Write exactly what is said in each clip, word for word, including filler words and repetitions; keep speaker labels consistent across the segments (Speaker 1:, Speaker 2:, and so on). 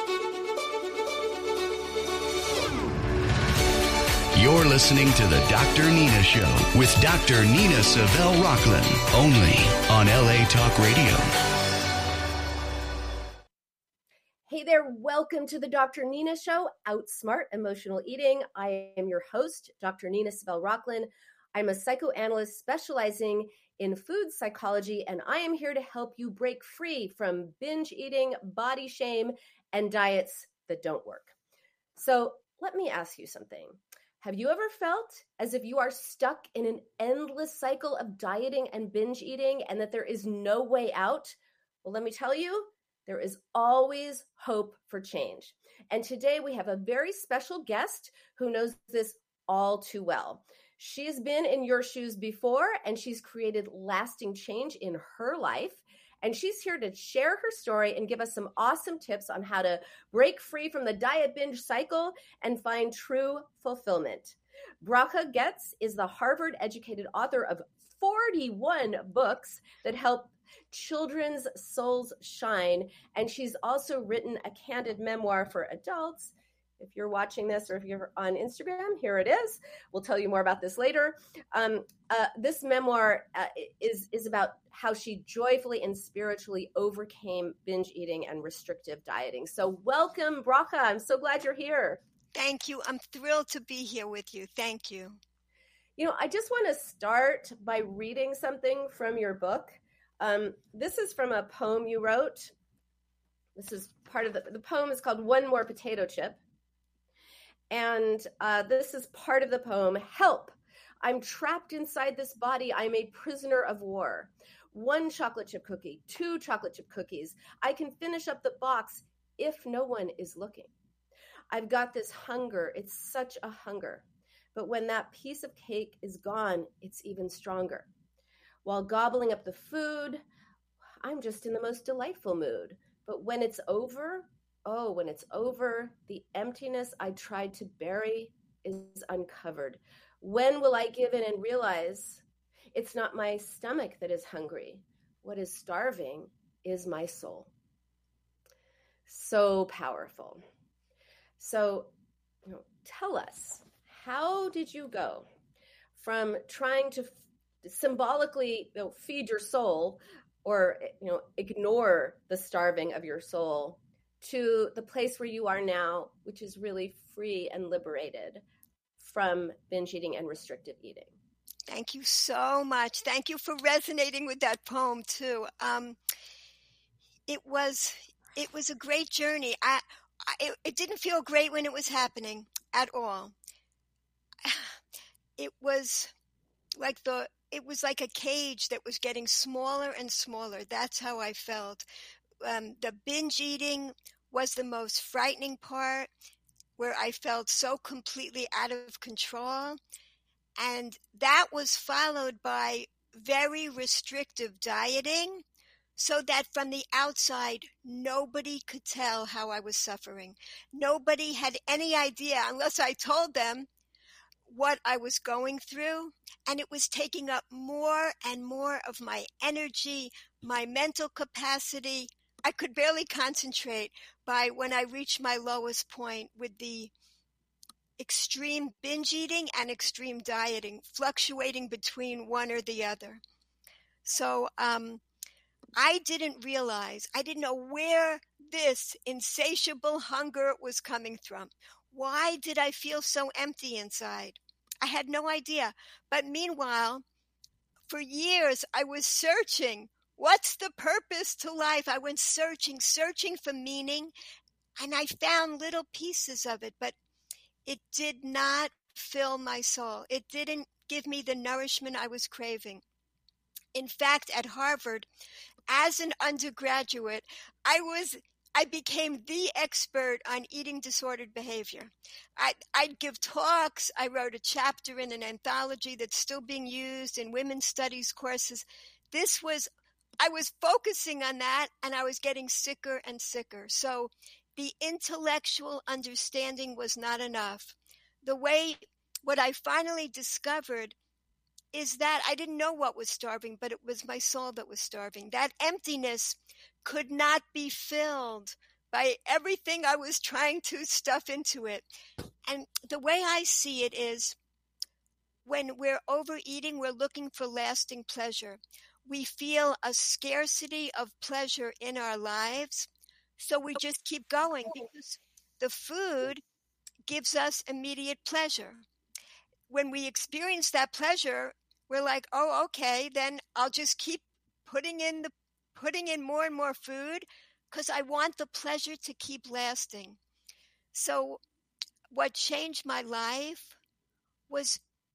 Speaker 1: You're listening to the Doctor Nina Show with Doctor Nina Savelle Rocklin, only on L A Talk Radio.
Speaker 2: Hey there, welcome to the Doctor Nina Show, Outsmart Emotional Eating. I am your host, Doctor Nina Savelle Rocklin. I'm a psychoanalyst specializing in food psychology, and I am here to help you break free from binge eating, body shame, and diets that don't work. So let me ask you something. Have you ever felt as if you are stuck in an endless cycle of dieting and binge eating and that there is no way out? Well, let me tell you, there is always hope for change. And today we have a very special guest who knows this all too well. She's been in your shoes before, and she's created lasting change in her life. And she's here to share her story and give us some awesome tips on how to break free from the diet binge cycle and find true fulfillment. Bracha Goetz is the Harvard-educated author of forty-one books that help children's souls shine. And she's also written a candid memoir for adults. If you're watching this or if you're on Instagram, here it is. We'll tell you more about this later. Um, uh, this memoir uh, is, is about how she joyfully and spiritually overcame binge eating and restrictive dieting. So welcome, Bracha. I'm so glad you're here.
Speaker 3: Thank you. I'm thrilled to be here with you. Thank you.
Speaker 2: You know, I just want to start by reading something from your book. Um, this is from a poem you wrote. This is part of the, the poem is called One More Potato Chip. And uh, this is part of the poem. Help! I'm trapped inside this body. I'm a prisoner of war. One chocolate chip cookie, two chocolate chip cookies. I can finish up the box if no one is looking. I've got this hunger. It's such a hunger. But when that piece of cake is gone, it's even stronger. While gobbling up the food, I'm just in the most delightful mood. But when it's over, oh, when it's over, the emptiness I tried to bury is uncovered. When will I give in and realize it's not my stomach that is hungry? What is starving is my soul. So powerful. So, you know, tell us, how did you go from trying to f- symbolically you know, feed your soul or you know ignore the starving of your soul to the place where you are now, which is really free and liberated from binge eating and restrictive eating?
Speaker 3: Thank you so much. Thank you for resonating with that poem too. Um, it was it was a great journey. I, I it, it didn't feel great when it was happening at all. It was like the it was like a cage that was getting smaller and smaller. That's how I felt. Um, the binge eating was the most frightening part, where I felt so completely out of control. And that was followed by very restrictive dieting, so that from the outside, nobody could tell how I was suffering. Nobody had any idea unless I told them what I was going through. And it was taking up more and more of my energy, my mental capacity. I could barely concentrate by when I reached my lowest point with the extreme binge eating and extreme dieting, fluctuating between one or the other. So um, I didn't realize, I didn't know where this insatiable hunger was coming from. Why did I feel so empty inside? I had no idea. But meanwhile, for years, I was searching. What's the purpose to life? I went searching, searching for meaning, and I found little pieces of it, but it did not fill my soul. It didn't give me the nourishment I was craving. In fact, at Harvard, as an undergraduate, I was I became the expert on eating disordered behavior. I, I'd give talks. I wrote a chapter in an anthology that's still being used in women's studies courses. This was, I was focusing on that, and I was getting sicker and sicker. So the intellectual understanding was not enough. The way, what I finally discovered is that I didn't know what was starving, but it was my soul that was starving. That emptiness could not be filled by everything I was trying to stuff into it. And the way I see it is, when we're overeating, we're looking for lasting pleasure. We feel a scarcity of pleasure in our lives, so we just keep going because the food gives us immediate pleasure. When we experience that pleasure, we're like, oh, okay, then I'll just keep putting in the putting in more and more food because I want the pleasure to keep lasting. So what changed my life was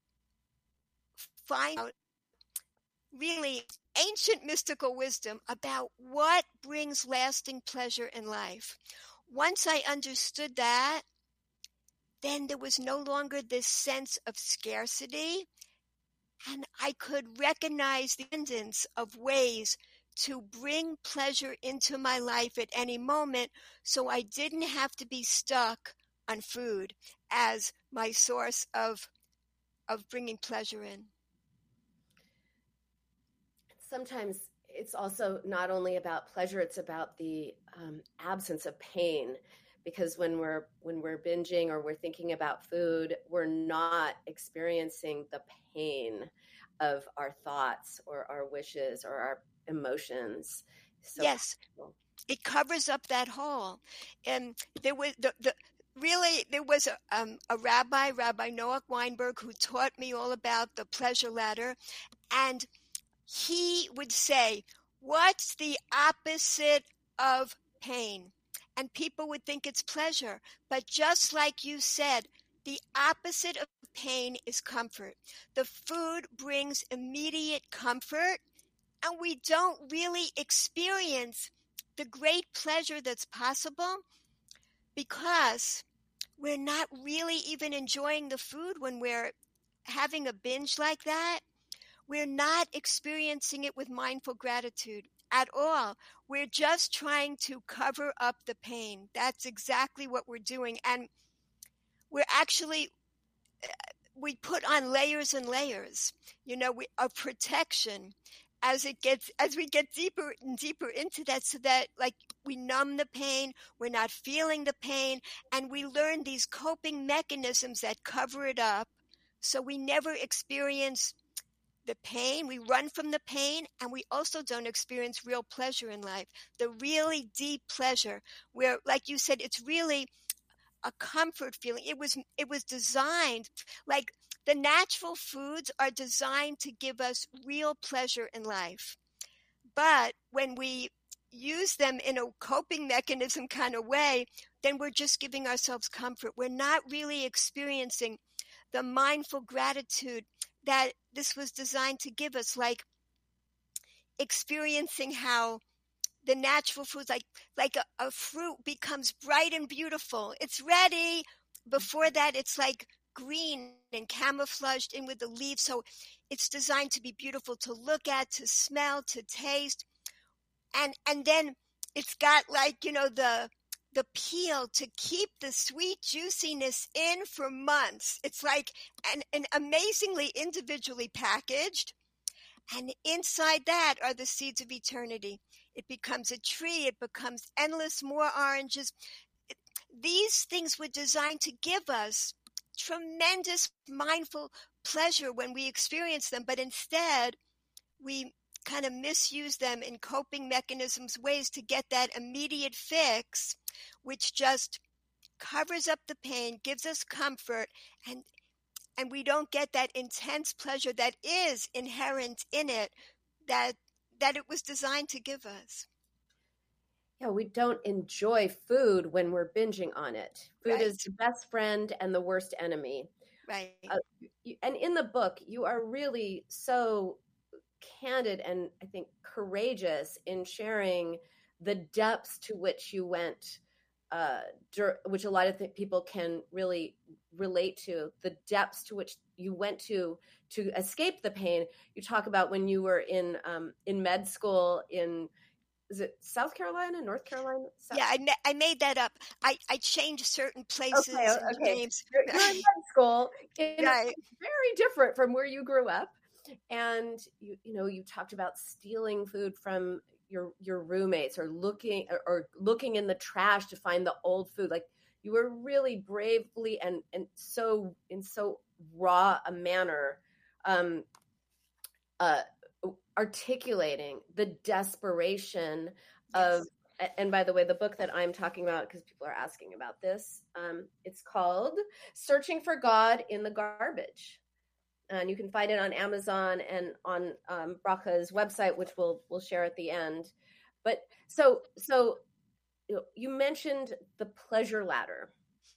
Speaker 3: find out really ancient mystical wisdom about what brings lasting pleasure in life. Once I understood that, then there was no longer this sense of scarcity, and I could recognize the abundance of ways to bring pleasure into my life at any moment, so I didn't have to be stuck on food as my source of of bringing pleasure in.
Speaker 2: Sometimes it's also not only about pleasure, it's about the um, absence of pain, because when we're when we're binging or we're thinking about food, we're not experiencing the pain of our thoughts or our wishes or our emotions. So
Speaker 3: yes, powerful. It covers up that hole. And there was the, the really there was a, um, a rabbi, Rabbi Noach Weinberg, who taught me all about the pleasure ladder, and he would say, what's the opposite of pain? And people would think it's pleasure. But just like you said, the opposite of pain is comfort. The food brings immediate comfort, and we don't really experience the great pleasure that's possible because we're not really even enjoying the food when we're having a binge like that. We're not experiencing it with mindful gratitude at all. We're just trying to cover up the pain. That's exactly what we're doing. And we're actually, we put on layers and layers, you know, we, of protection as it gets, as we get deeper and deeper into that, so that like we numb the pain, we're not feeling the pain, and we learn these coping mechanisms that cover it up. So we never experience the pain, we run from the pain, and we also don't experience real pleasure in life. The really deep pleasure where, like you said, it's really a comfort feeling. It was it was designed, like the natural foods are designed to give us real pleasure in life. But when we use them in a coping mechanism kind of way, then we're just giving ourselves comfort. We're not really experiencing the mindful gratitude that this was designed to give us, like experiencing how the natural foods, like like a, a fruit becomes bright and beautiful. It's ready. Before that, it's like green and camouflaged in with the leaves. So it's designed to be beautiful to look at, to smell, to taste. And and then it's got like, you know, the the peel to keep the sweet juiciness in for months. It's like an, an amazingly individually packaged. And inside that are the seeds of eternity. It becomes a tree. It becomes endless more oranges. It, these things were designed to give us tremendous mindful pleasure when we experience them. But instead, we kind of misuse them in coping mechanisms, ways to get that immediate fix, which just covers up the pain, gives us comfort, and and we don't get that intense pleasure that is inherent in it, that that it was designed to give us.
Speaker 2: Yeah, we don't enjoy food when we're binging on it. Food
Speaker 3: Right.
Speaker 2: is the best friend and the worst enemy.
Speaker 3: Right.
Speaker 2: Uh, you, and in the book, you are really so candid and I think courageous in sharing the depths to which you went, uh, dur- which a lot of th- people can really relate to, the depths to which you went to to escape the pain. You talk about when you were in um, in med school in, is it South Carolina, North Carolina? South-
Speaker 3: Yeah, I, ma- I made that up. I, I changed certain places
Speaker 2: Okay,
Speaker 3: and
Speaker 2: okay.
Speaker 3: names.
Speaker 2: You're, you're in med school, in
Speaker 3: Right.
Speaker 2: very different from where you grew up. And you, you know, you talked about stealing food from your your roommates or looking or, or looking in the trash to find the old food. Like you were really bravely and and so in so raw a manner um, uh, articulating the desperation of. Yes. And by the way, the book that I'm talking about, because people are asking about this, um, it's called Searching for God in the Garbage. And you can find it on Amazon and on um, Bracha's website, which we'll we'll share at the end. But so so you know, you mentioned the pleasure ladder.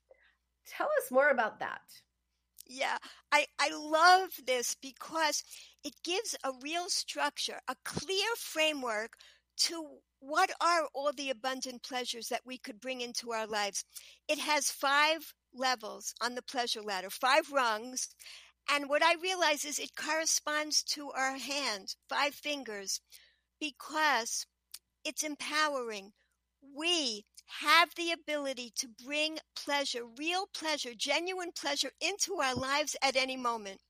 Speaker 2: Tell us more about that.
Speaker 3: Yeah, I, I love this because it gives a real structure, a clear framework to what are all the abundant pleasures that we could bring into our lives. It has five levels on the pleasure ladder, five rungs. And what I realize is it corresponds to our hand, five fingers, because it's empowering. We have the ability to bring pleasure, real pleasure, genuine pleasure into our lives at any moment.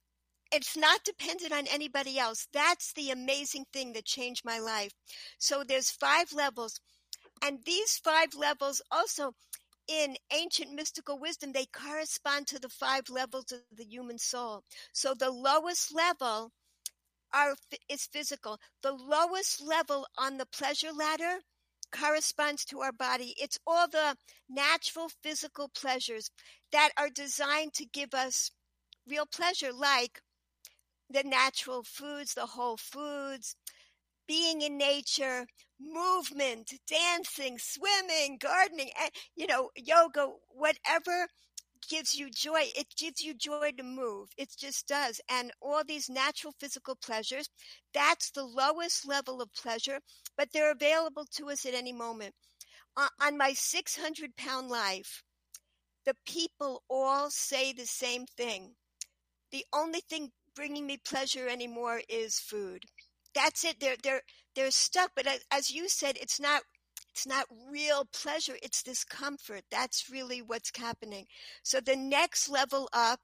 Speaker 3: It's not dependent on anybody else. That's the amazing thing that changed my life. So there's five levels. And these five levels also, in ancient mystical wisdom, they correspond to the five levels of the human soul. So the lowest level are, is physical. The lowest level on the pleasure ladder corresponds to our body. It's all the natural physical pleasures that are designed to give us real pleasure, like the natural foods, the whole foods, being in nature, movement, dancing, swimming, gardening, and, you know, yoga, whatever gives you joy. It gives you joy to move. It just does. And all these natural physical pleasures, that's the lowest level of pleasure, but they're available to us at any moment. Uh, on my six hundred pound life, the people all say the same thing. The only thing bringing me pleasure anymore is food. That's it. They're they're they're stuck. But as you said, it's not it's not real pleasure. It's this comfort. That's really what's happening. So the next level up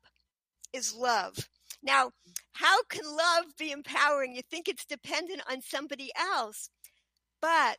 Speaker 3: is love. Now, how can love be empowering? You think it's dependent on somebody else, but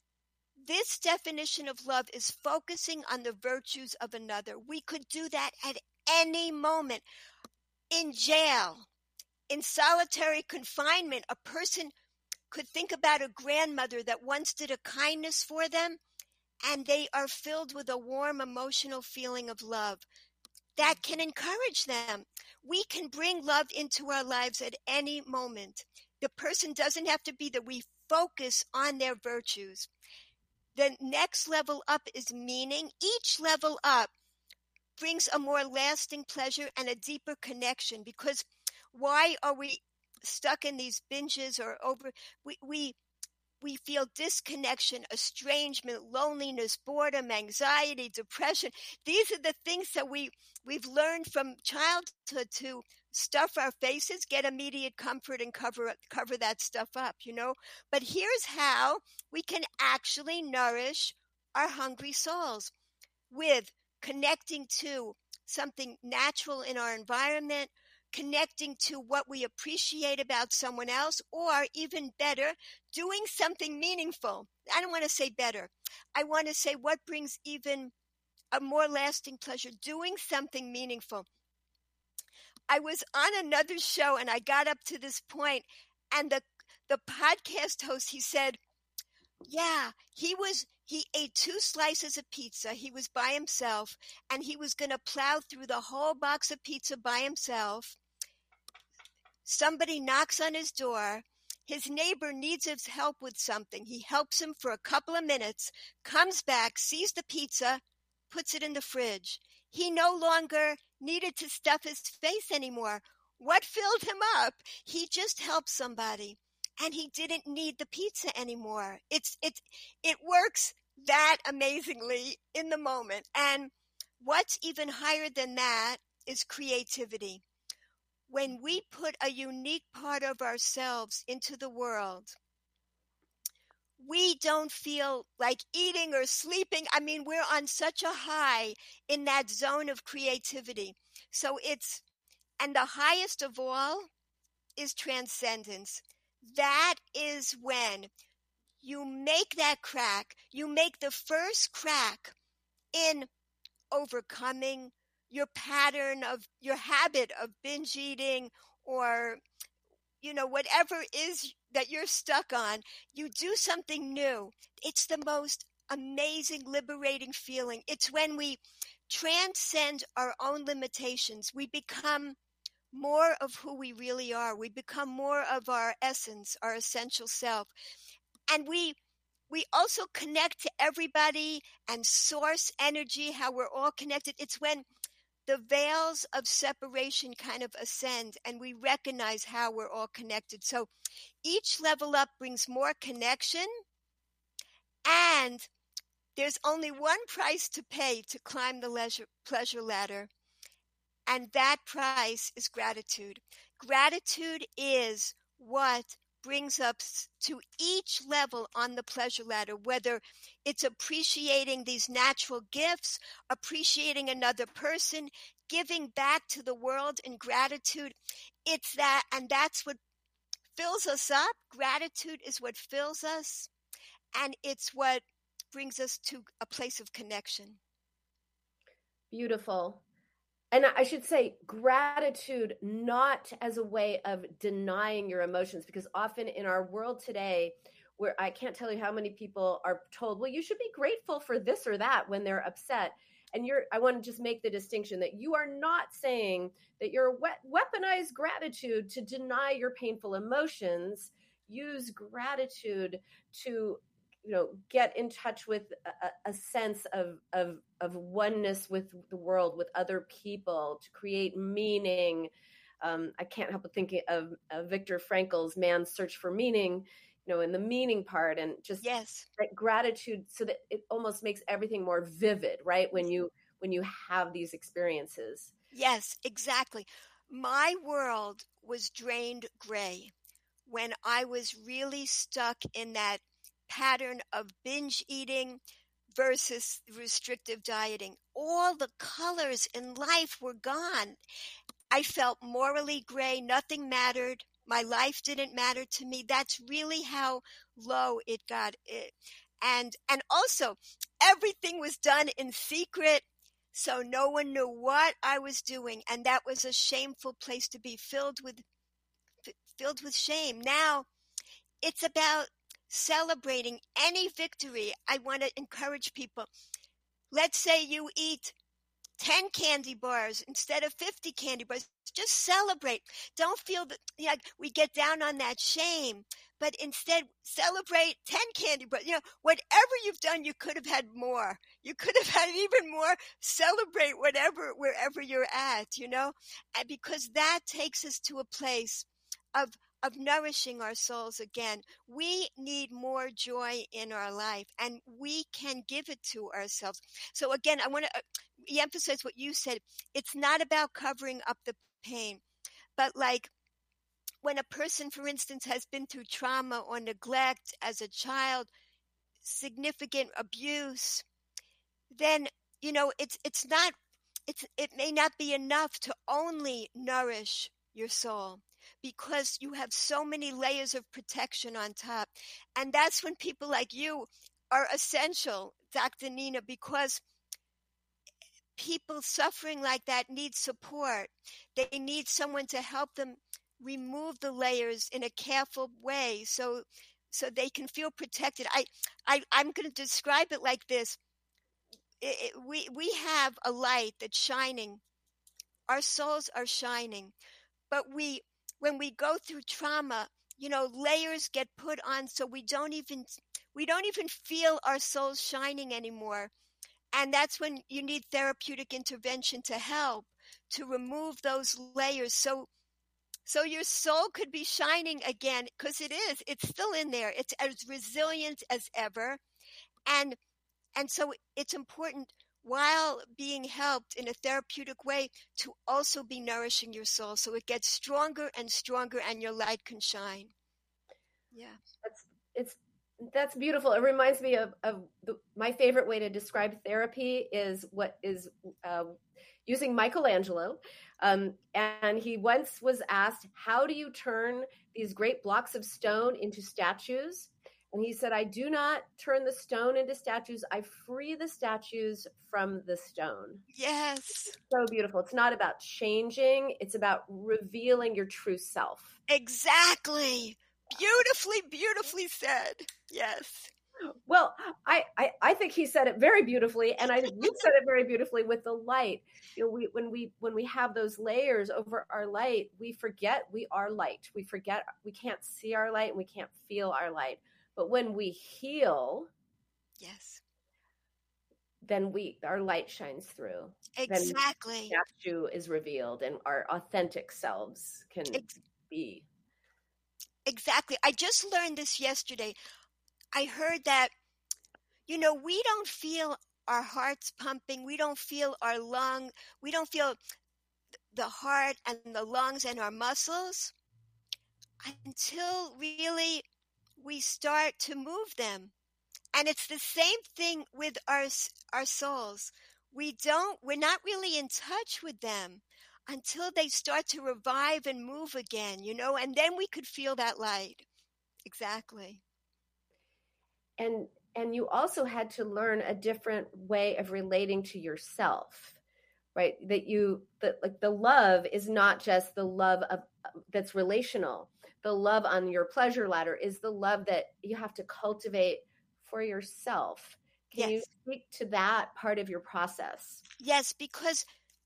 Speaker 3: this definition of love is focusing on the virtues of another. We could do that at any moment. In jail, in solitary confinement, a person could think about a grandmother that once did a kindness for them, and they are filled with a warm emotional feeling of love that can encourage them. We can bring love into our lives at any moment. The person doesn't have to be there. We focus on their virtues. The next level up is meaning. Each level up brings a more lasting pleasure and a deeper connection, because why are we stuck in these binges or over we we we feel disconnection, estrangement, loneliness, boredom, anxiety, depression. These are the things that we we've learned from childhood to stuff our faces, get immediate comfort, and cover cover that stuff up, you know. But here's how we can actually nourish our hungry souls: with connecting to something natural in our environment, connecting to what we appreciate about someone else, or even better, doing something meaningful. I don't want to say better. I want to say what brings even a more lasting pleasure, doing something meaningful. I was on another show and I got up to this point, and the the podcast host, he said, yeah, he was, he ate two slices of pizza. He was by himself, and he was going to plow through the whole box of pizza by himself. Somebody knocks on his door. His neighbor needs his help with something. He helps him for a couple of minutes, comes back, sees the pizza, puts it in the fridge. He no longer needed to stuff his face anymore. What filled him up? He just helped somebody. And he didn't need the pizza anymore. It's it it works that amazingly in the moment. And what's even higher than that is creativity. When we put a unique part of ourselves into the world, we don't feel like eating or sleeping. I mean, we're on such a high in that zone of creativity. So it's, and the highest of all is transcendence. That is when you make that crack, you make the first crack in overcoming your pattern of your habit of binge eating, or, you know, whatever it is that you're stuck on, you do something new. It's the most amazing, liberating feeling. It's when we transcend our own limitations. We become more of who we really are. We become more of our essence, our essential self. And we we also connect to everybody and source energy, how we're all connected. It's when the veils of separation kind of ascend and we recognize how we're all connected. So each level up brings more connection, and there's only one price to pay to climb the leisure, pleasure ladder, and that price is gratitude. Gratitude is what brings us to each level on the pleasure ladder, whether it's appreciating these natural gifts, appreciating another person, giving back to the world in gratitude. It's that, and that's what fills us up. Gratitude is what fills us, and it's what brings us to a place of connection.
Speaker 2: Beautiful. And I should say gratitude, not as a way of denying your emotions, because often in our world today, where I can't tell you how many people are told, well, you should be grateful for this or that when they're upset. And you're, I want to just make the distinction that you are not saying that you're we- weaponize gratitude to deny your painful emotions. Use gratitude to, you know, get in touch with a, a sense of, of, of oneness with the world, with other people, to create meaning. Um, I can't help but thinking of, of Viktor Frankl's Man's Search for Meaning, you know, in the meaning part, and just
Speaker 3: yes,
Speaker 2: that gratitude, so that it almost makes everything more vivid, right? When you, when you have these experiences.
Speaker 3: Yes, exactly. My world was drained gray when I was really stuck in that pattern of binge eating versus restrictive dieting. All the colors in life were gone. I felt morally gray. Nothing mattered. My life didn't matter to me. That's really how low it got. And, and also, everything was done in secret, so no one knew what I was doing. And that was a shameful place to be, filled with, filled with shame. Now, it's about celebrating any victory. I want to encourage people. Let's say you eat ten candy bars instead of fifty candy bars. Just celebrate. Don't feel that, like, we get down on that shame, but instead celebrate ten candy bars. You know, whatever you've done, you could have had more. You could have had even more. Celebrate whatever, wherever you're at, you know, and because that takes us to a place of of nourishing our souls again. We need more joy in our life, and we can give it to ourselves. So again, I want to uh, emphasize what you said. It's not about covering up the pain, but like when a person, for instance, has been through trauma or neglect as a child, significant abuse, then, you know, it's it's not, it's it may not be enough to only nourish your soul, because you have so many layers of protection on top. And that's when people like you are essential, Doctor Nina, because people suffering like that need support. They need someone to help them remove the layers in a careful way so so they can feel protected. I, I, I'm going to describe it like this. It, it, we, we have a light that's shining. Our souls are shining. But we, when we go through trauma, you know, layers get put on, so we don't even, we don't even feel our souls shining anymore. And that's when you need therapeutic intervention to help to remove those layers, so, so your soul could be shining again, because it is, it's still in there. It's as resilient as ever. And, and so it's important, while being helped in a therapeutic way, to also be nourishing your soul so it gets stronger and stronger and your light can shine. Yeah.
Speaker 2: That's, it's, that's beautiful. It reminds me of, of the, my favorite way to describe therapy is what is uh, using Michelangelo. Um, and he once was asked, how do you turn these great blocks of stone into statues? And he said, I do not turn the stone into statues. I free the statues from the stone.
Speaker 3: Yes.
Speaker 2: So beautiful. It's not about changing. It's about revealing your true self.
Speaker 3: Exactly. Beautifully, beautifully said. Yes.
Speaker 2: Well, I, I, I think he said it very beautifully, and I think you said it very beautifully with the light. You know, we when we when we have those layers over our light, we forget we are light. We forget we can't see our light and we can't feel our light. But when we heal,
Speaker 3: yes,
Speaker 2: then we our light shines through.
Speaker 3: Exactly.
Speaker 2: Then the statue is revealed, and our authentic selves can Ex- be.
Speaker 3: Exactly. I just learned this yesterday. I heard that, you know, we don't feel our hearts pumping. We don't feel our lung. We don't feel the heart and the lungs and our muscles until really we start to move them. And it's the same thing with our our souls. We don't, we're not really in touch with them until they start to revive and move again, you know, and then we could feel that light. Exactly.
Speaker 2: And and you also had to learn a different way of relating to yourself, right? That you that like the love is not just the love of that's relational. The love on your pleasure ladder is the love that you have to cultivate for yourself. Can yes. you speak to that part of your process?
Speaker 3: Yes, because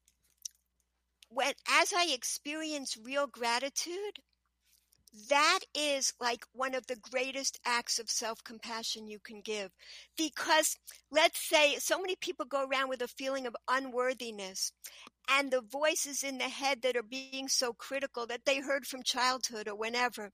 Speaker 3: when as I experience real gratitude, that is like one of the greatest acts of self-compassion you can give. Because let's say so many people go around with a feeling of unworthiness and the voices in the head that are being so critical that they heard from childhood or whenever.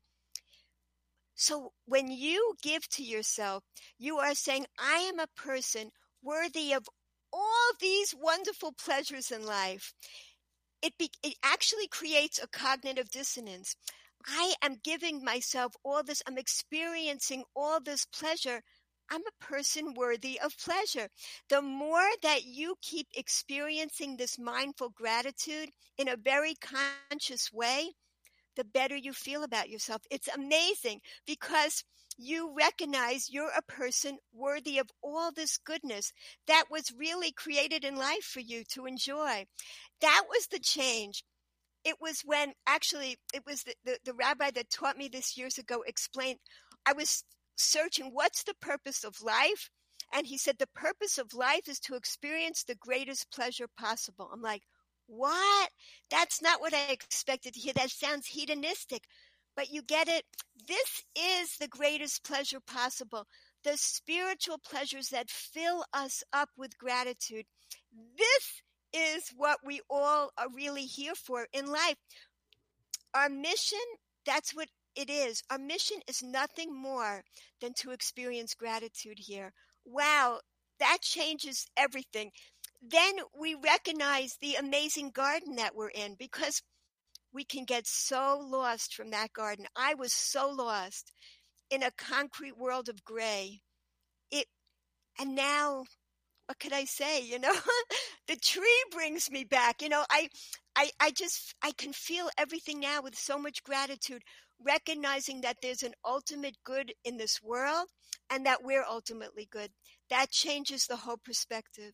Speaker 3: So when you give to yourself, you are saying, I am a person worthy of all these wonderful pleasures in life. It, be, it actually creates a cognitive dissonance. I am giving myself all this, I'm experiencing all this pleasure. I'm a person worthy of pleasure. The more that you keep experiencing this mindful gratitude in a very conscious way, the better you feel about yourself. It's amazing because you recognize you're a person worthy of all this goodness that was really created in life for you to enjoy. That was the change. It was when, actually, it was the, the, the rabbi that taught me this years ago explained, I was searching, what's the purpose of life? And he said, the purpose of life is to experience the greatest pleasure possible. I'm like, what? That's not what I expected to hear. That sounds hedonistic. But you get it? This is the greatest pleasure possible. The spiritual pleasures that fill us up with gratitude. This is what we all are really here for in life. Our mission, that's what it is. Our mission is nothing more than to experience gratitude here. Wow, that changes everything. Then we recognize the amazing garden that we're in because we can get so lost from that garden. I was so lost in a concrete world of gray. It, and now, what could I say? You know, the tree brings me back. You know, I, I, I just, I can feel everything now with so much gratitude, recognizing that there's an ultimate good in this world and that we're ultimately good. That changes the whole perspective.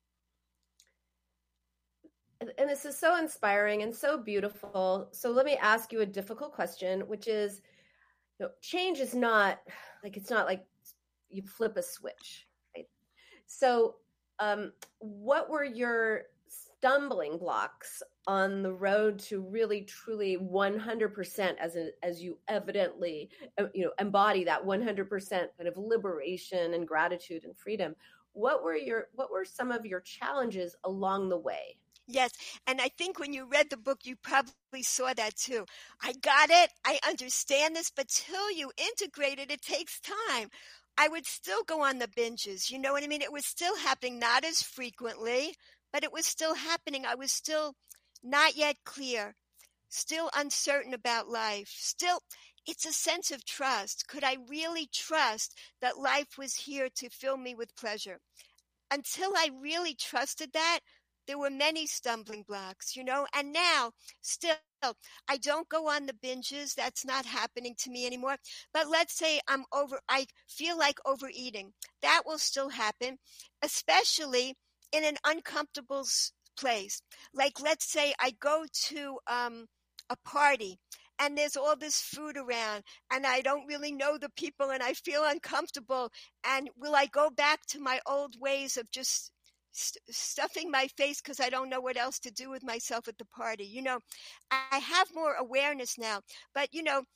Speaker 2: And this is so inspiring and so beautiful. So let me ask you a difficult question, which is, you know, change is not like, it's not like you flip a switch, right? So um, what were your stumbling blocks on the road to really, truly one hundred percent as a, as you evidently, you know, embody that one hundred percent kind of liberation and gratitude and freedom? What were your, what were some of your challenges along the way?
Speaker 3: Yes, and I think when you read the book, you probably saw that too. I got it. I understand this, but till you integrate it, it takes time. I would still go on the binges. You know what I mean? It was still happening, not as frequently, but it was still happening. I was still not yet clear, still uncertain about life. Still, it's a sense of trust. Could I really trust that life was here to fill me with pleasure? Until I really trusted that, there were many stumbling blocks, you know, and now still I don't go on the binges. That's not happening to me anymore. But let's say I'm over, I feel like overeating. That will still happen, especially in an uncomfortable place. Like, let's say I go to um, a party and there's all this food around and I don't really know the people and I feel uncomfortable. And will I go back to my old ways of just st- stuffing my face because I don't know what else to do with myself at the party? You know, I have more awareness now, but you know,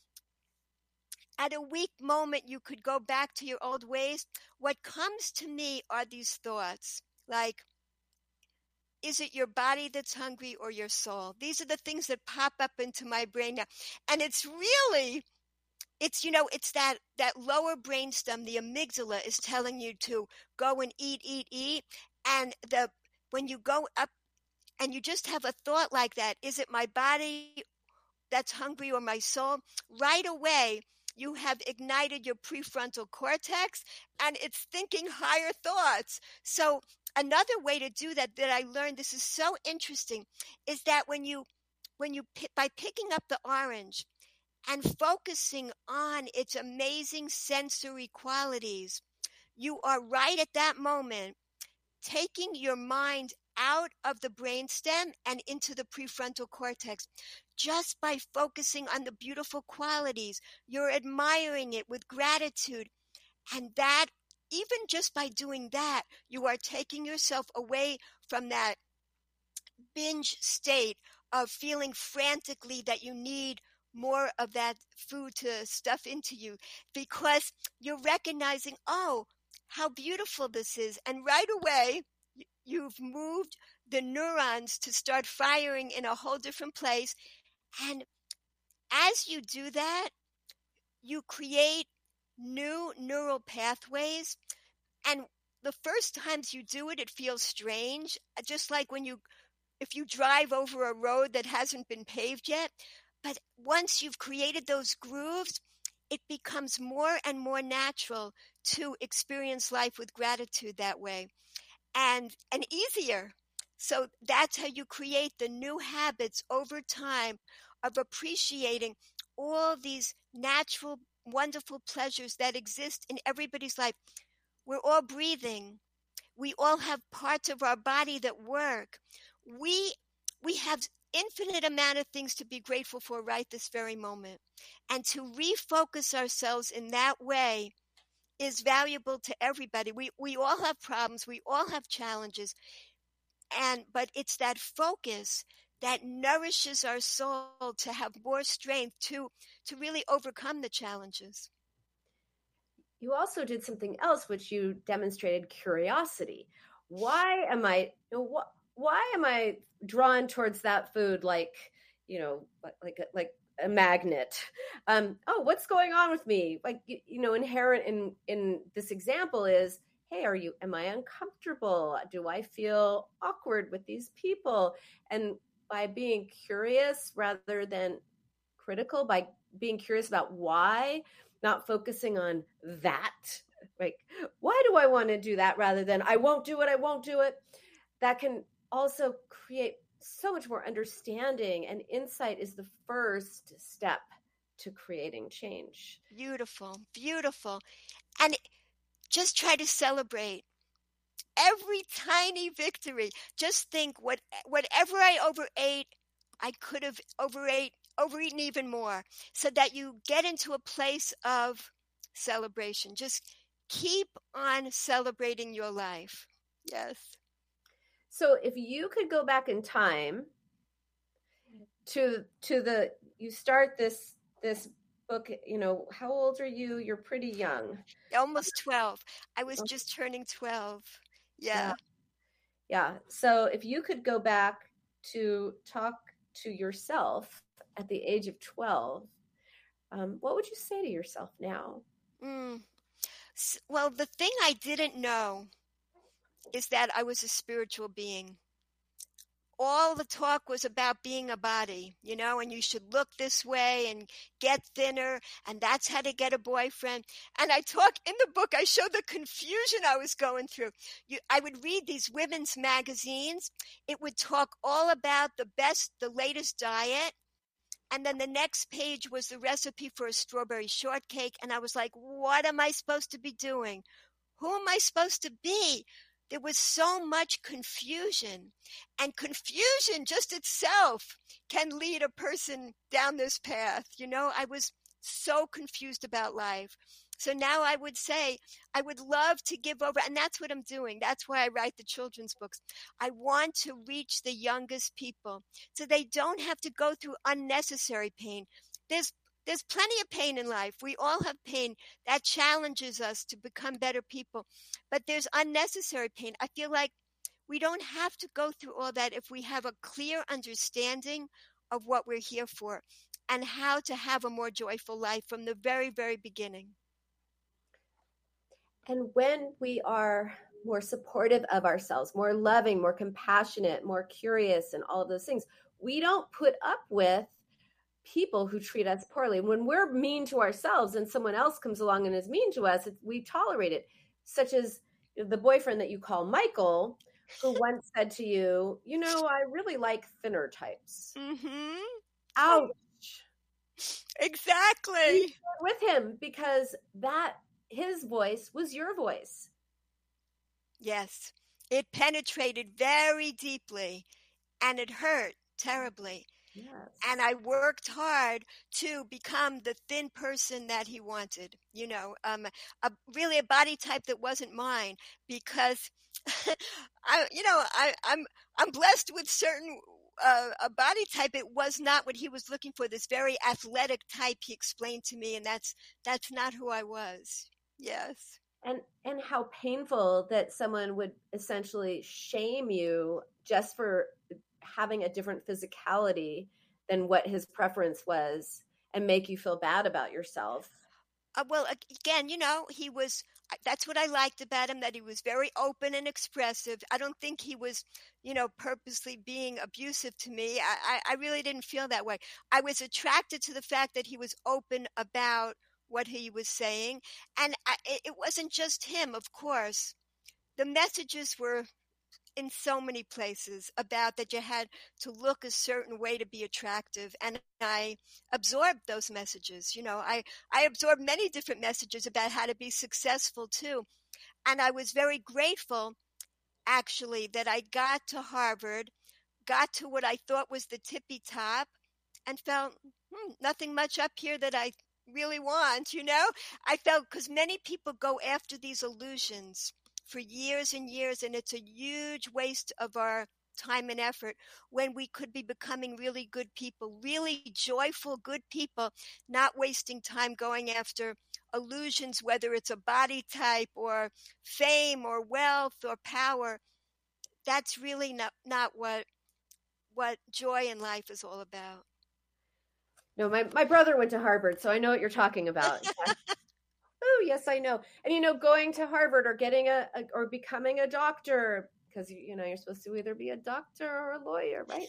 Speaker 3: at a weak moment, you could go back to your old ways. What comes to me are these thoughts like, is it your body that's hungry or your soul? These are the things that pop up into my brain now. And it's really, it's, you know, it's that, that lower brainstem, the amygdala is telling you to go and eat, eat, eat. And the, when you go up and you just have a thought like that, is it my body that's hungry or my soul? Right away, you have ignited your prefrontal cortex and it's thinking higher thoughts. So another way to do that that I learned, this is so interesting, is that when you, when you, by picking up the orange and focusing on its amazing sensory qualities, you are right at that moment taking your mind out of the brainstem and into the prefrontal cortex. Just by focusing on the beautiful qualities, you're admiring it with gratitude. And that, even just by doing that, you are taking yourself away from that binge state of feeling frantically that you need more of that food to stuff into you, because you're recognizing, oh, how beautiful this is. And right away, you've moved the neurons to start firing in a whole different place. And as you do that, you create new neural pathways. And the first times you do it, it feels strange. Just like when you, if you drive over a road that hasn't been paved yet. But once you've created those grooves, it becomes more and more natural to experience life with gratitude that way. And, and easier. So that's how you create the new habits over time of appreciating all these natural, wonderful pleasures that exist in everybody's life. We're all breathing. We all have parts of our body that work. We, we have infinite amount of things to be grateful for right this very moment. And to refocus ourselves in that way is valuable to everybody. We we all have problems. We all have challenges. And but it's that focus that nourishes our soul to have more strength to to really overcome the challenges.
Speaker 2: You also did something else, which you demonstrated curiosity. Why am I, you know, wh- why am I drawn towards that food like, you know, like like, like a magnet? Um, oh, what's going on with me? Like, you, you know, inherent in, in this example is, hey, are you, am I uncomfortable? Do I feel awkward with these people? And by being curious rather than critical, by being curious about why, not focusing on that, like, why do I want to do that rather than I won't do it, I won't do it. That can also create so much more understanding, and insight is the first step to creating change.
Speaker 3: Beautiful, beautiful. And just try to celebrate every tiny victory. Just think, what whatever I overate, I could have overate, overeaten even more, so that you get into a place of celebration. Just keep on celebrating your life. Yes.
Speaker 2: So if you could go back in time to to the, you start this this book, you know, how old are you? You're pretty young.
Speaker 3: Almost twelve. I was just turning twelve. Yeah.
Speaker 2: Yeah. Yeah. So if you could go back to talk to yourself at the age of twelve, um, what would you say to yourself now?
Speaker 3: Mm. Well, the thing I didn't know is that I was a spiritual being. all the talk was about being a body, you know, and you should look this way and get thinner, and that's how to get a boyfriend. And I talk in the book, I show the confusion I was going through. You, I would read these women's magazines. It would talk all about the best, the latest diet. And then the next page was the recipe for a strawberry shortcake. And I was like, what am I supposed to be doing? Who am I supposed to be? There was so much confusion, and confusion just itself can lead a person down this path. You know, I was so confused about life. So now I would say I would love to give over, and that's what I'm doing. That's why I write the children's books. I want to reach the youngest people so they don't have to go through unnecessary pain. There's There's plenty of pain in life. We all have pain that challenges us to become better people. But there's unnecessary pain. I feel like we don't have to go through all that if we have a clear understanding of what we're here for and how to have a more joyful life from the very, very beginning.
Speaker 2: And when we are more supportive of ourselves, more loving, more compassionate, more curious, and all of those things, we don't put up with people who treat us poorly. When we're mean to ourselves and someone else comes along and is mean to us, we tolerate it. Such as the boyfriend that you call Michael, who once said to you, you know, I really like thinner types.
Speaker 3: Mm-hmm.
Speaker 2: Ouch.
Speaker 3: Exactly.
Speaker 2: You stood with him because that his voice was your voice.
Speaker 3: Yes. It penetrated very deeply and it hurt terribly.
Speaker 2: Yes.
Speaker 3: And I worked hard to become the thin person that he wanted, you know, um, a, really a body type that wasn't mine, because I, you know, I, I'm, I'm blessed with certain, uh, a body type. It was not what he was looking for. This very athletic type, he explained to me, and that's, that's not who I was. Yes.
Speaker 2: And, and how painful that someone would essentially shame you just for having a different physicality than what his preference was and make you feel bad about yourself.
Speaker 3: Uh, well, again, you know, he was, that's what I liked about him, that he was very open and expressive. I don't think he was, you know, purposely being abusive to me. I, I, I really didn't feel that way. I was attracted to the fact that he was open about what he was saying. And I, it wasn't just him, of course. The messages were in so many places about that you had to look a certain way to be attractive. And I absorbed those messages. You know, I, I absorbed many different messages about how to be successful too. And I was very grateful, actually, that I got to Harvard, got to what I thought was the tippy top, and felt hmm, nothing much up here that I really want, you know? I felt, because many people go after these illusions for years and years, and it's a huge waste of our time and effort when we could be becoming really good people, really joyful, good people, not wasting time going after illusions, whether it's a body type or fame or wealth or power. That's really not, not what, what joy in life is all about.
Speaker 2: No, my, my brother went to Harvard, so I know what you're talking about. Oh, yes, I know. And, you know, going to Harvard or getting a, a or becoming a doctor, because, you know, you're supposed to either be a doctor or a lawyer, right?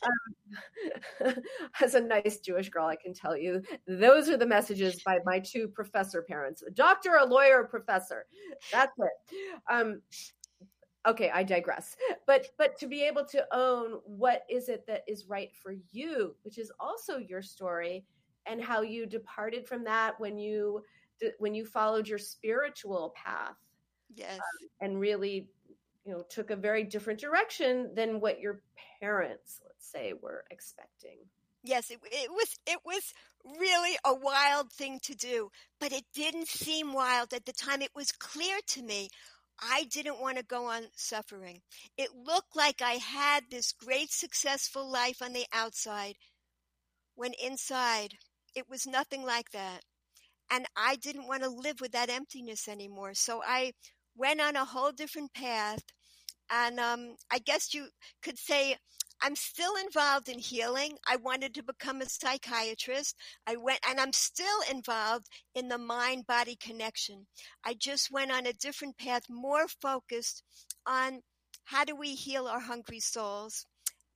Speaker 2: um, as a nice Jewish girl, I can tell you, those are the messages by my two professor parents, a doctor, a lawyer, a professor. That's it. Um, okay, I digress. But but to be able to own what is it that is right for you, which is also your story, and how you departed from that when you when you followed your spiritual path.
Speaker 3: Yes.
Speaker 2: Um, and really, you know, took a very different direction than what your parents, let's say, were expecting.
Speaker 3: Yes, it, it was it was really a wild thing to do, but it didn't seem wild at the time. It was clear to me I didn't want to go on suffering. It looked like I had this great successful life on the outside, when inside it was nothing like that. And I didn't want to live with that emptiness anymore. So I went on a whole different path. And um, I guess you could say I'm still involved in healing. I wanted to become a psychiatrist. I went, and I'm still involved in the mind-body connection. I just went on a different path, more focused on how do we heal our hungry souls.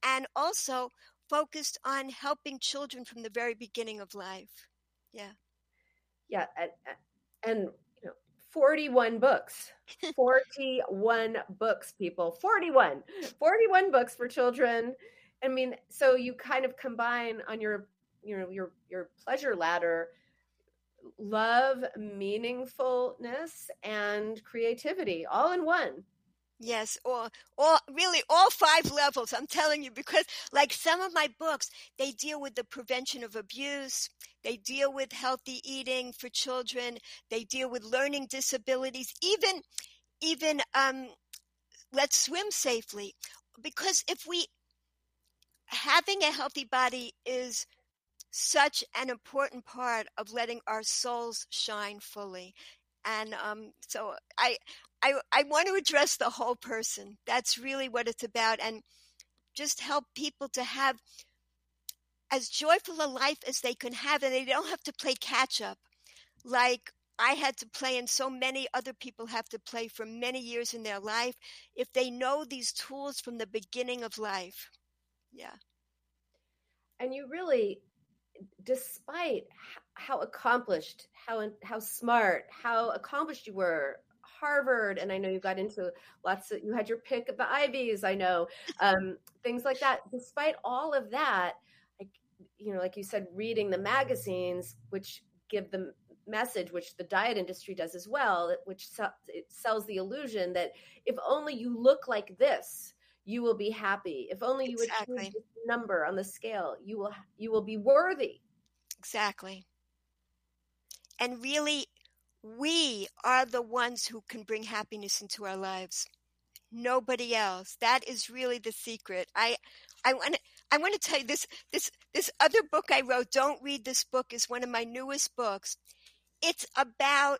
Speaker 3: and also focused on helping children from the very beginning of life. Yeah.
Speaker 2: Yeah. And, and you know, forty-one books, forty-one books, people, forty-one, forty-one books for children. I mean, so you kind of combine on your, you know, your, your pleasure ladder, love, meaningfulness, and creativity all in one.
Speaker 3: Yes, or or really all five levels, I'm telling you, because like some of my books, they deal with the prevention of abuse, they deal with healthy eating for children, they deal with learning disabilities, even even um let's swim safely. Because if we having a healthy body is such an important part of letting our souls shine fully. And um, so I, I, I want to address the whole person. That's really what it's about. And just help people to have as joyful a life as they can have. And they don't have to play catch up like I had to play and so many other people have to play for many years in their life if they know these tools from the beginning of life. Yeah.
Speaker 2: And you really, despite how accomplished, how how smart, how accomplished you were, Harvard, and I know you got into lots of, you had your pick of the Ivies, I know, um, things like that. Despite all of that, like, you know, like you said, reading the magazines, which give the message, which the diet industry does as well, which it sells the illusion that if only you look like this, you will be happy. If only you
Speaker 3: Exactly.
Speaker 2: achieve this number on the scale, you will you will be worthy.
Speaker 3: Exactly. And really, we are the ones who can bring happiness into our lives. Nobody else. That is really the secret. I I want to I want to tell you this this this other book I wrote, Don't Read This Book, is one of my newest books. It's about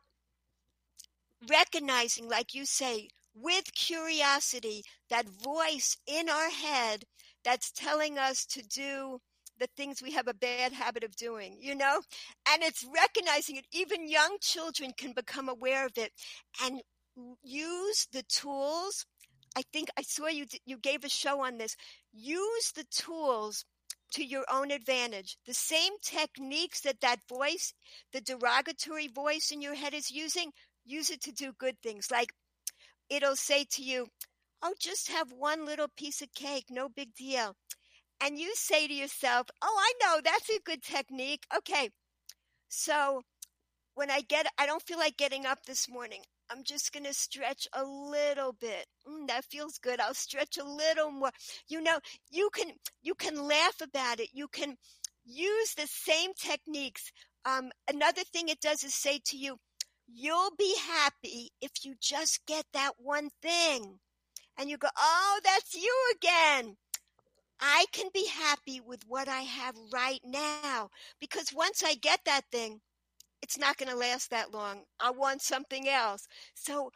Speaker 3: recognizing, like you say, with curiosity, that voice in our head that's telling us to do the things we have a bad habit of doing, you know? And it's recognizing it. Even young children can become aware of it and use the tools. I think I saw you, you gave a show on this. Use the tools to your own advantage. The same techniques that that voice, the derogatory voice in your head is using, use it to do good things. Like it'll say to you, oh, just have one little piece of cake, no big deal. And you say to yourself, oh, I know, that's a good technique. Okay, so when I get, I don't feel like getting up this morning. I'm just going to stretch a little bit. Mm, that feels good. I'll stretch a little more. You know, you can, you can laugh about it. You can use the same techniques. Um, another thing it does is say to you, you'll be happy if you just get that one thing. And you go, oh, that's you again. I can be happy with what I have right now, because once I get that thing, it's not going to last that long. I want something else. So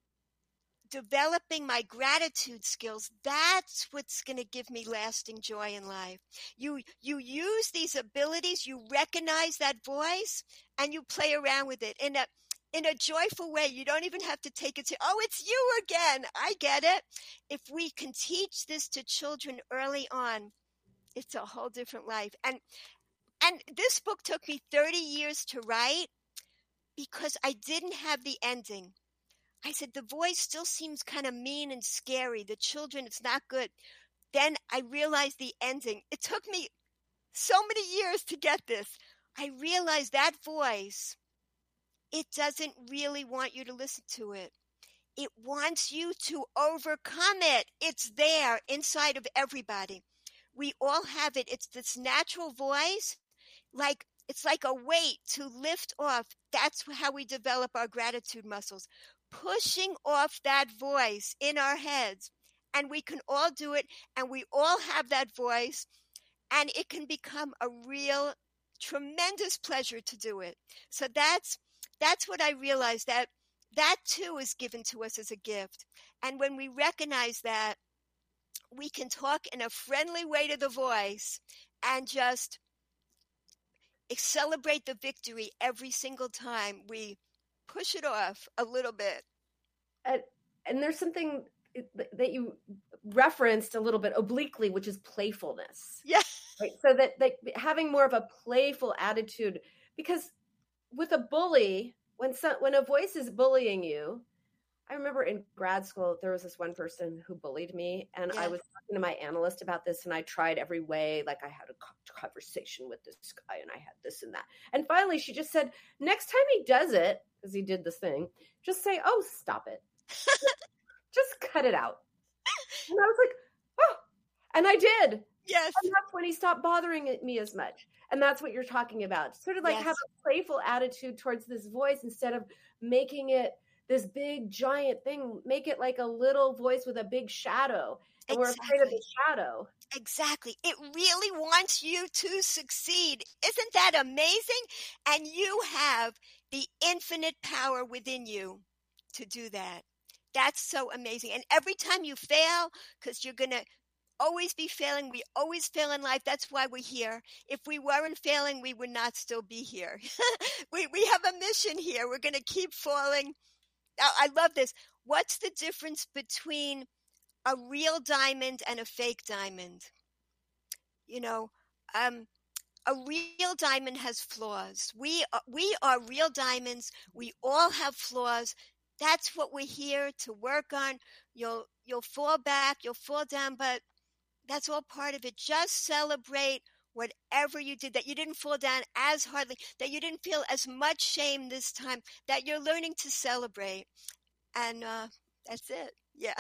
Speaker 3: developing my gratitude skills, that's what's going to give me lasting joy in life. You you use these abilities, you recognize that voice, and you play around with it in a in a joyful way. You don't even have to take it to, oh, it's you again. I get it. If we can teach this to children early on, it's a whole different life. And and this book took me thirty years to write because I didn't have the ending. I said, the voice still seems kind of mean and scary. The children, it's not good. Then I realized the ending. It took me so many years to get this. I realized that voice, it doesn't really want you to listen to it. It wants you to overcome it. It's there inside of everybody. We all have it. It's this natural voice, like it's like a weight to lift off. That's how we develop our gratitude muscles, pushing off that voice in our heads. And we can all do it, and we all have that voice, and it can become a real tremendous pleasure to do it. So that's that's what I realized, that that too is given to us as a gift. And when we recognize that, we can talk in a friendly way to the voice and just celebrate the victory every single time we push it off a little bit.
Speaker 2: And, and there's something that you referenced a little bit obliquely, which is playfulness.
Speaker 3: Yeah.
Speaker 2: Right. So that, that having more of a playful attitude, because with a bully, when some, when a voice is bullying you, I remember in grad school, there was this one person who bullied me, and
Speaker 3: Yeah.
Speaker 2: I was talking to my analyst about this, and I tried every way. Like, I had a conversation with this guy, and I had this and that. And finally, she just said, next time he does it, because he did this thing, just say, oh, stop it. Just cut it out. And I was like, oh, and I did.
Speaker 3: Yes.
Speaker 2: And that's when he stopped bothering me as much. And that's what you're talking about. Sort of like
Speaker 3: Yes.
Speaker 2: have a playful attitude towards this voice instead of making it this big giant thing. Make it like a little voice with a big shadow. And we're afraid of the shadow.
Speaker 3: Exactly. It really wants you to succeed. Isn't that amazing? And you have the infinite power within you to do that. That's so amazing. And every time you fail, because you're going to always be failing, we always fail in life. That's why we're here. If we weren't failing, we would not still be here. we, we have a mission here. We're going to keep falling. Now, I love this. What's the difference between a real diamond and a fake diamond? You know, um, a real diamond has flaws. We are, we are real diamonds. We all have flaws. That's what we're here to work on. You'll you'll fall back, you'll fall down, but that's all part of it. Just celebrate whatever you did, that you didn't fall down as hardly, that you didn't feel as much shame this time, that you're learning to celebrate. And uh, that's it. Yeah.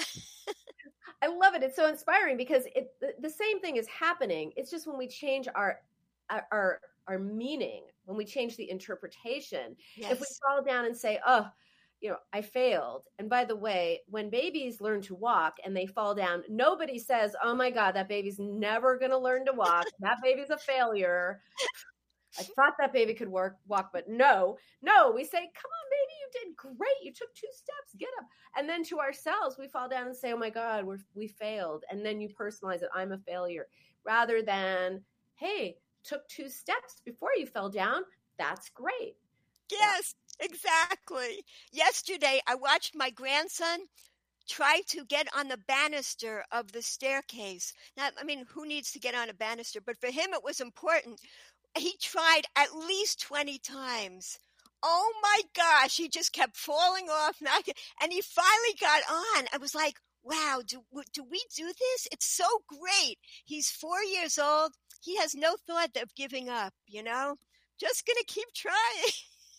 Speaker 2: I love it. It's so inspiring because it the, the same thing is happening. It's just when we change our our our meaning, when we change the interpretation.
Speaker 3: Yes.
Speaker 2: If we fall down and say, oh, you know, I failed. And by the way, when babies learn to walk and they fall down, nobody says, oh my God, that baby's never going to learn to walk. That baby's a failure. I thought that baby could work, walk, but no, no, we say, come on, baby, you did great. You took two steps, get up. And then to ourselves, we fall down and say, oh my God, we're, we failed. And then you personalize it. I'm a failure rather than, hey, took two steps before you fell down. That's great.
Speaker 3: Yes, exactly. Yesterday, I watched my grandson try to get on the banister of the staircase. Now, I mean, who needs to get on a banister? But for him, it was important. He tried at least twenty times. Oh my gosh, he just kept falling off. And he finally got on. I was like, wow, do, do we do this? It's so great. He's four years old. He has no thought of giving up, you know? Just going to keep trying.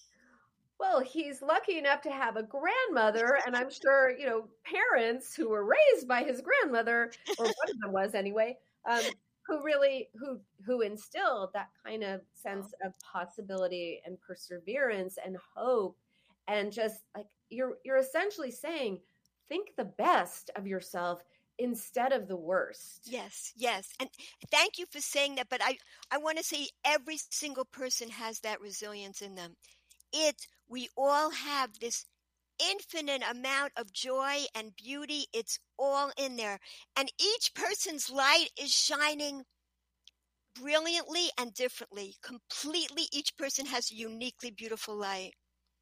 Speaker 2: Well, he's lucky enough to have a grandmother, and I'm sure, you know, parents who were raised by his grandmother, or one of them was anyway, um, who really, who, who instilled that kind of sense of possibility and perseverance and hope. And just like, you're, you're essentially saying, think the best of yourself instead of the worst.
Speaker 3: Yes, yes. And thank you for saying that. But I, I want to say every single person has that resilience in them. It, we all have this infinite amount of joy and beauty. It's all in there. And each person's light is shining brilliantly and differently. Completely, each person has a uniquely beautiful light.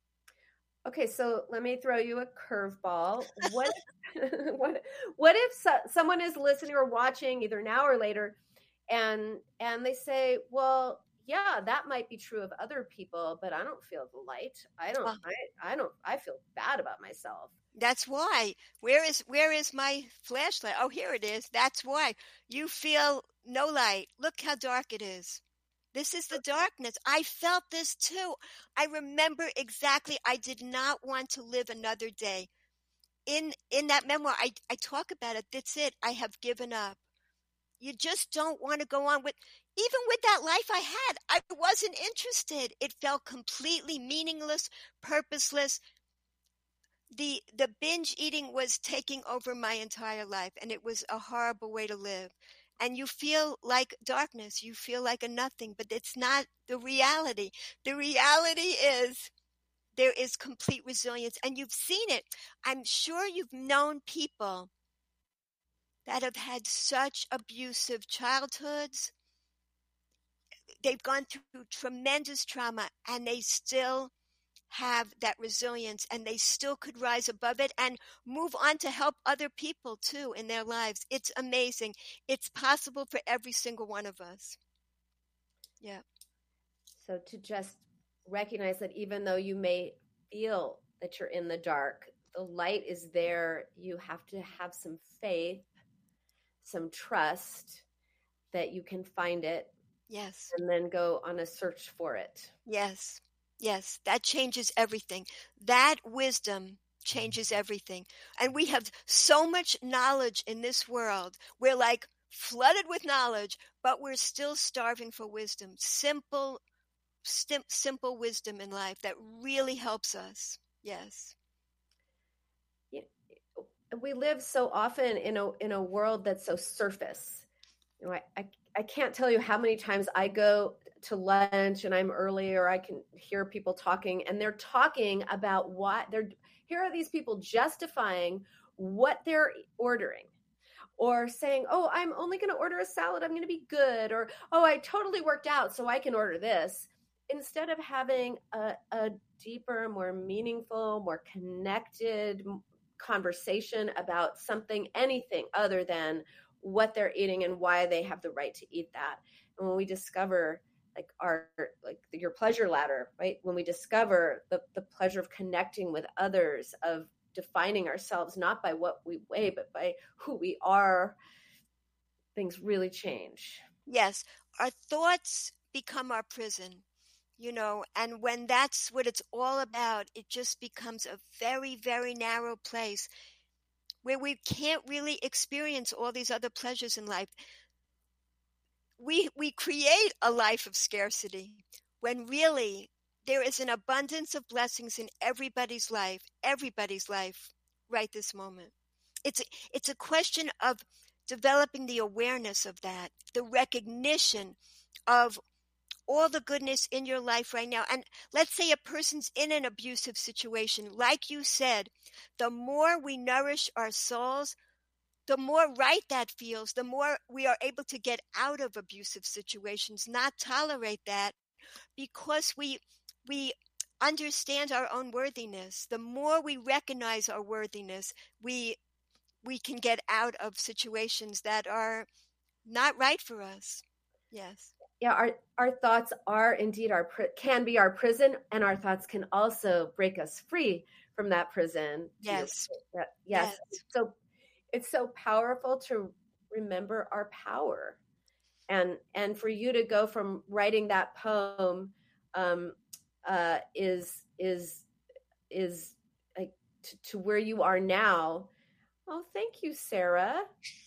Speaker 2: Okay, so let me throw you a curveball. What, what, what if so, someone is listening or watching either now or later, and and they say, well, yeah, that might be true of other people, but I don't feel the light. I don't,
Speaker 3: Oh.
Speaker 2: I, I don't, I feel bad about myself.
Speaker 3: That's why. Where is where is my flashlight? Oh, here it is. That's why. You feel no light. Look how dark it is. This is the darkness. I felt this too. I remember exactly. I did not want to live another day. In in that memoir, I, I talk about it. That's it. I have given up. You just don't want to go on with, even with that life I had. I wasn't interested. It felt completely meaningless, purposeless. The the binge eating was taking over my entire life, and it was a horrible way to live. And you feel like darkness. You feel like a nothing, but it's not the reality. The reality is there is complete resilience, and you've seen it. I'm sure you've known people that have had such abusive childhoods. They've gone through tremendous trauma, and they still have that resilience, and they still could rise above it and move on to help other people too in their lives. It's amazing. It's possible for every single one of us. Yeah.
Speaker 2: So to just recognize that even though you may feel that you're in the dark, the light is there. You have to have some faith, some trust that you can find it.
Speaker 3: Yes.
Speaker 2: And then go on a search for it.
Speaker 3: Yes. Yes. That changes everything. That wisdom changes everything. And we have so much knowledge in this world. We're like flooded with knowledge, but we're still starving for wisdom. Simple, sim- simple wisdom in life that really helps us. Yes.
Speaker 2: Yeah. We live so often in a in a world that's so surface. You know, I, I I can't tell you how many times I go to lunch and I'm early, or I can hear people talking, and they're talking about what they're. Here are these people justifying what they're ordering, or saying, "Oh, I'm only going to order a salad. I'm going to be good," or "Oh, I totally worked out, so I can order this." Instead of having a, a deeper, more meaningful, more connected conversation about something, anything other than what they're eating and why they have the right to eat that. And when we discover like our, like your pleasure ladder, right? When we discover the, the pleasure of connecting with others, of defining ourselves, not by what we weigh, but by who we are, things really change.
Speaker 3: Yes. Our thoughts become our prison, you know, and when that's what it's all about, it just becomes a very, very narrow place where we can't really experience all these other pleasures in life. We we create a life of scarcity when really there is an abundance of blessings in everybody's life, everybody's life right this moment. It's it's a question of developing the awareness of that, the recognition of all the goodness in your life right now. And let's say a person's in an abusive situation. Like you said, the more we nourish our souls, the more right that feels, the more we are able to get out of abusive situations, not tolerate that, because we we understand our own worthiness. The more we recognize our worthiness, we we can get out of situations that are not right for us. Yes.
Speaker 2: Yeah, our our thoughts are indeed our can be our prison, and our thoughts can also break us free from that prison.
Speaker 3: Yes.
Speaker 2: Yes. yes.
Speaker 3: Yes.
Speaker 2: So it's so powerful to remember our power, and and for you to go from writing that poem um, uh, is is is like to, to where you are now. Oh, thank you, Sarah.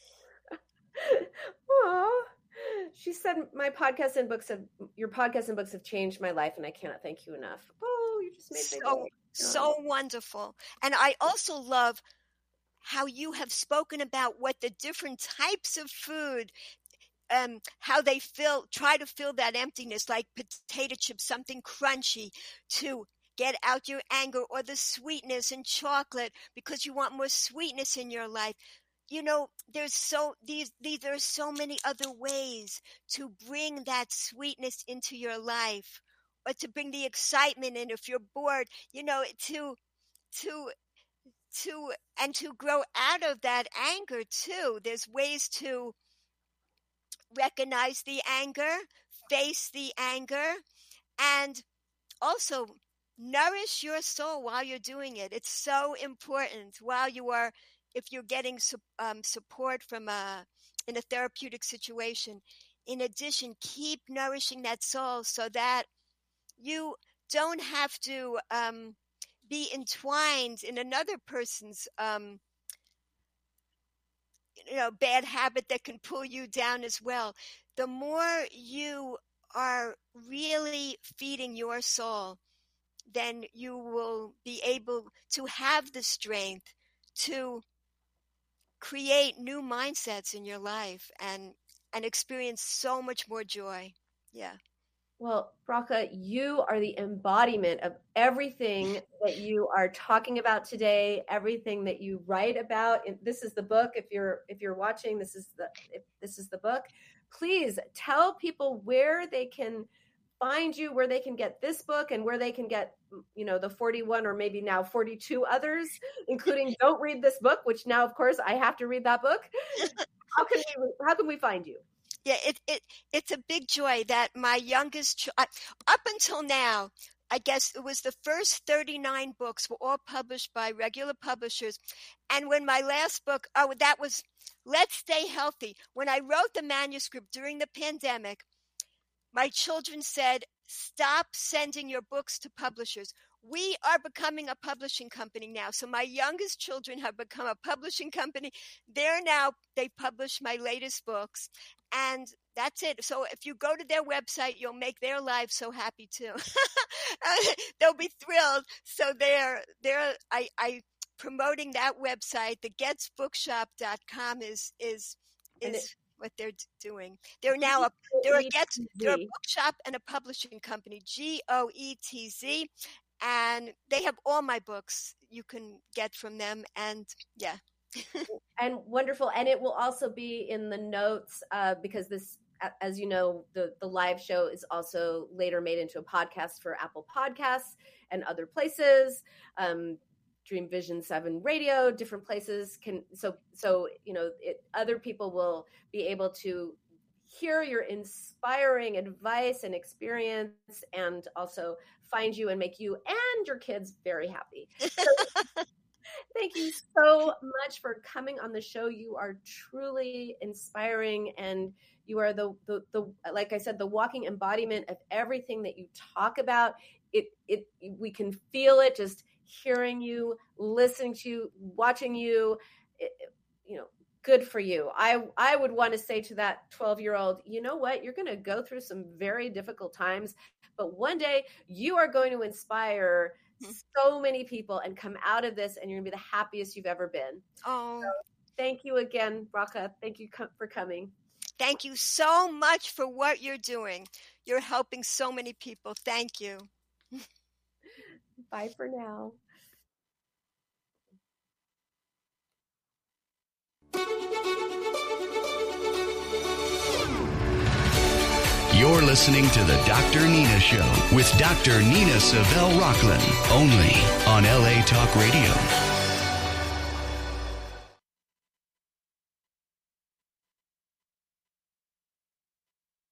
Speaker 2: Oh. She said, my podcast and books have, your podcast and books have changed my life, and I cannot thank you enough. Oh, you just made me
Speaker 3: so, so wonderful. And I also love how you have spoken about what the different types of food, um, how they fill, try to fill that emptiness, like potato chips, something crunchy to get out your anger, or the sweetness in chocolate because you want more sweetness in your life. You know, there's so these these there are so many other ways to bring that sweetness into your life, or to bring the excitement in if you're bored, you know, to to to and to grow out of that anger too. There's ways to recognize the anger, face the anger, and also nourish your soul while you're doing it. It's so important while you are, if you're getting um, support from a in a therapeutic situation. In addition, keep nourishing that soul so that you don't have to um, be entwined in another person's um, you know, bad habit that can pull you down as well. The more you are really feeding your soul, then you will be able to have the strength to create new mindsets in your life and and experience so much more joy. Yeah.
Speaker 2: Well, Bracha, you are the embodiment of everything that you are talking about today, everything that you write about. This is the book. If you're if you're watching, this is the if this is the book. Please tell people where they can find you, where they can get this book, and where they can get, you know, the forty-one or maybe now forty-two others, including Don't Read This Book, which now, of course, I have to read that book. How can we, how can we find you?
Speaker 3: Yeah, it, it it's a big joy that my youngest, ch- up until now, I guess it was the first thirty-nine books were all published by regular publishers. And when my last book, oh, that was Let's Stay Healthy. When I wrote the manuscript during the pandemic, my children said, stop sending your books to publishers. We are becoming a publishing company now. So my youngest children have become a publishing company. They're now, they publish my latest books. And that's it. So if you go to their website, you'll make their lives so happy too. They'll be thrilled. So they're, they're, I, I promoting that website. The gets bookshop dot com is, is, is it, what they're doing. They're now a, they're a Getz, they're a bookshop and a publishing company, G O E T Z. And they have all my books you can get from them. And yeah.
Speaker 2: And wonderful. And it will also be in the notes uh, because this, as you know, the, the live show is also later made into a podcast for Apple Podcasts and other places. Um, Dream Vision seven Radio, different places can, so, so, you know, it, other people will be able to hear your inspiring advice and experience and also find you and make you and your kids very happy. So, thank you so much for coming on the show. You are truly inspiring, and you are the, the, the, like I said, the walking embodiment of everything that you talk about. It, it, we can feel it just hearing you, listening to you, watching you, it, you know, good for you. I, I would want to say to that twelve year old, you know what, you're going to go through some very difficult times, but one day you are going to inspire so many people and come out of this and you're going to be the happiest you've ever been.
Speaker 3: Oh,
Speaker 2: so thank you again, Raka. Thank you co- for coming.
Speaker 3: Thank you so much for what you're doing. You're helping so many people. Thank you.
Speaker 2: Bye for now.
Speaker 1: You're listening to the Doctor Nina Show with Doctor Nina Savelle Rocklin, only on L A Talk Radio.